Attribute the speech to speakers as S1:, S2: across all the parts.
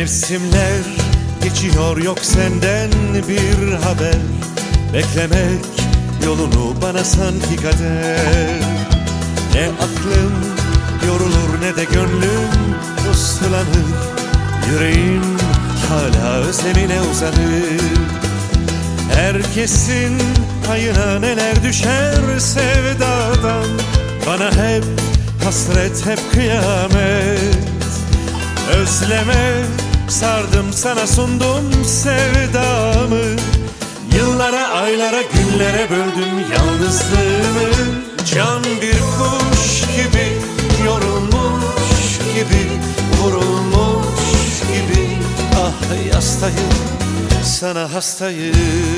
S1: Mevsimler geçiyor, yok senden bir haber. Beklemek yolunu bana sanki kader. Ne aklım yorulur ne de gönlüm uslanır. Yüreğim hala özlemine uzanır. Herkesin payına neler düşer sevdadan. Bana hep hasret, hep kıyamet. Özleme sardım, sana sundum sevdamı. Yıllara, aylara, günlere böldüm yalnızlığımı. Can bir kuş gibi, yorulmuş gibi, vurulmuş gibi. Ah yastayım, sana hastayım.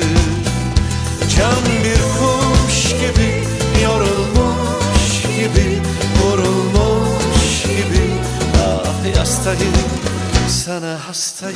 S1: Can bir kuş gibi, yorulmuş gibi, vurulmuş gibi. Ah yastayım, sana hastayım.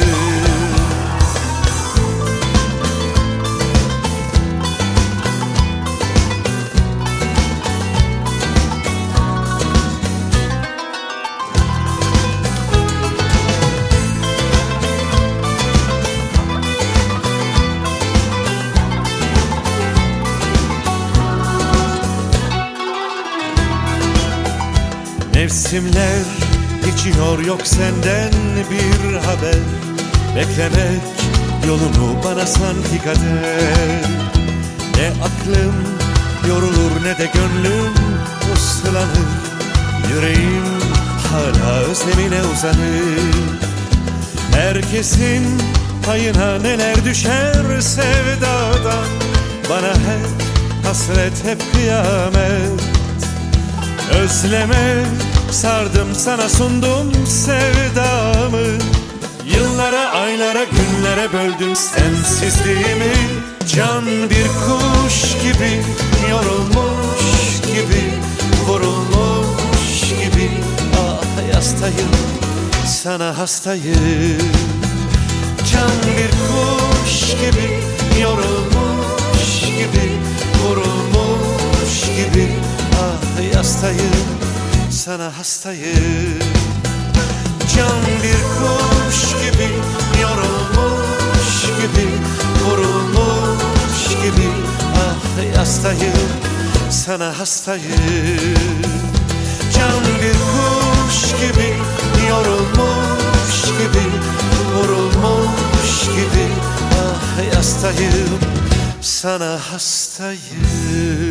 S1: Mevsimler geçiyor, yok senden bir haber. Beklemek yolunu bana sanki kader. Ne aklım yorulur ne de gönlüm uslanır. Yüreğim hala özlemine uzanır. Herkesin payına neler düşer sevdadan. Bana hep hasret, hep kıyamet. Özleme sardım, sana sundum sevdamı. Yıllara, aylara, günlere böldüm sensizliğimi. Can bir kuş gibi, yorulmuş gibi, vurulmuş gibi. Ah yastayım, sana hastayım. Can bir kuş gibi, yorulmuş gibi, vurulmuş gibi. Ah yastayım, sana hastayım. Can bir kuş gibi, yorulmuş gibi, vurulmuş gibi. Ah yastayım, sana hastayım. Can bir kuş gibi, yorulmuş gibi, vurulmuş gibi. Ah yastayım, sana hastayım.